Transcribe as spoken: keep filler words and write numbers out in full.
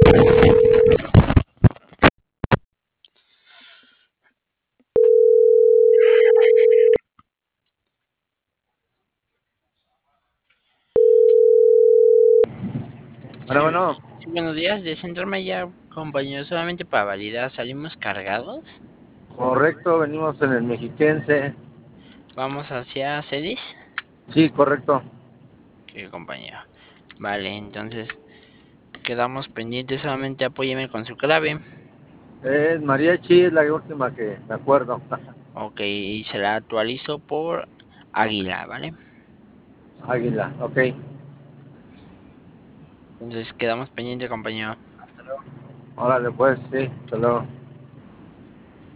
Cuélgale. Bueno, Sí, bueno, sí, buenos días. De Centro ya, compañero, solamente para validar, ¿salimos cargados? correcto, venimos en el Mexiquense. Vamos hacia Cedis. Sí, correcto. Sí, compañero. Vale, entonces quedamos pendientes, solamente apóyeme con su clave. Es Mariachi, es la última que me acuerdo. Ok, y se la actualizo por Águila, ¿vale? Águila, ok. Entonces quedamos pendientes, compañero. Órale, pues, sí, hasta luego.